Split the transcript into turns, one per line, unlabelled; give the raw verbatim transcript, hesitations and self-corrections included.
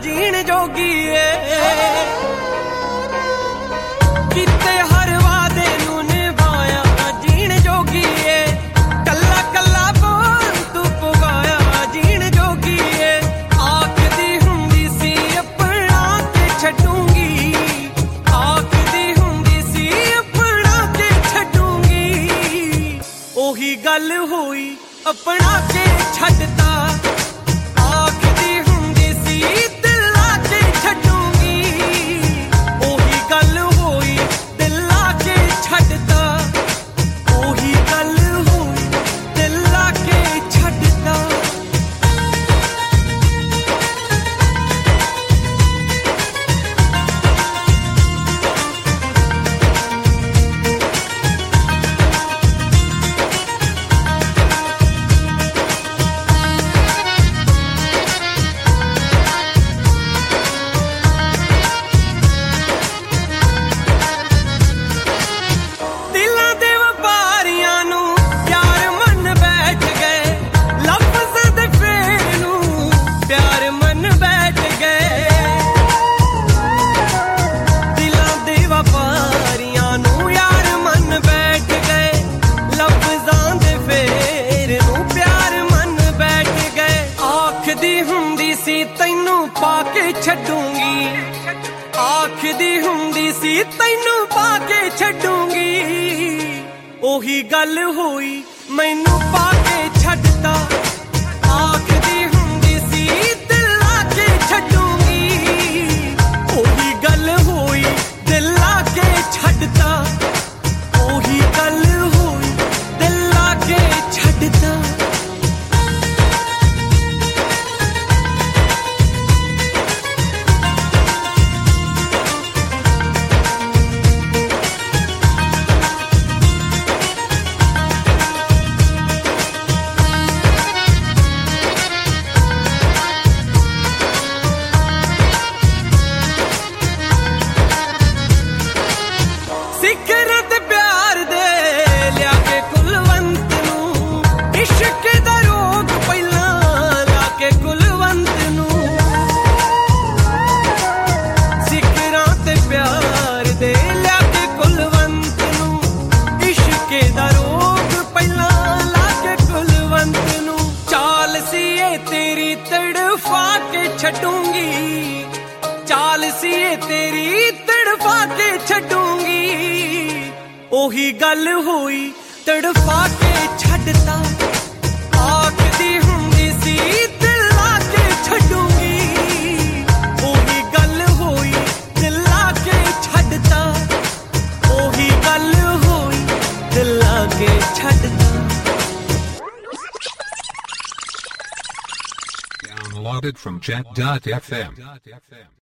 जीण जोगी ए किते हर वादे नू निभाया जीण जोगी ए कल्ला कल्ला बोल तू पुगाया जीण जोगी ए आखदी हुंदी सी अपना ते छड्डूंगी आखदी हुंदी सी अपना ते छड्डूंगी ओही गल होई अपना के छड्डता आखदी हुंदी सी दिला के छड्डूंगी ओही गल होई दिला के छड्डता ओही गल होई दिला के छड्डता तैनू पाके छड्डूंगी आखदी हुंदी सी तैनू पाके छड्डूंगी ओही गल होई मैनू पाके छड्डता आखदी हुंदी सी दिला के छड्डूंगी ओही गल होई दिला के छड्डता ओही गल होई दिला के छड्डता सिकरत प्यार दे लिया के कुलवंत नू इश्क दा रोग पहला ला के कुलवंत नू सिकरत प्यार दे लिया के कुलवंत नू इश्क दा रोग पहला ला के कुलवंत नू चाल सी ए तेरी तड़फा के छड्डूंगी चाल सी ए तेरी तड़फा के छड्डूंगी ओही गल होई तड़फा के छड्डता आखदी हुंदी सी दिला के छड्डूंगी ओही गल होई दिला के छड्डता ओही गल होई दिला के छड्डता
Downloaded from chat dot f m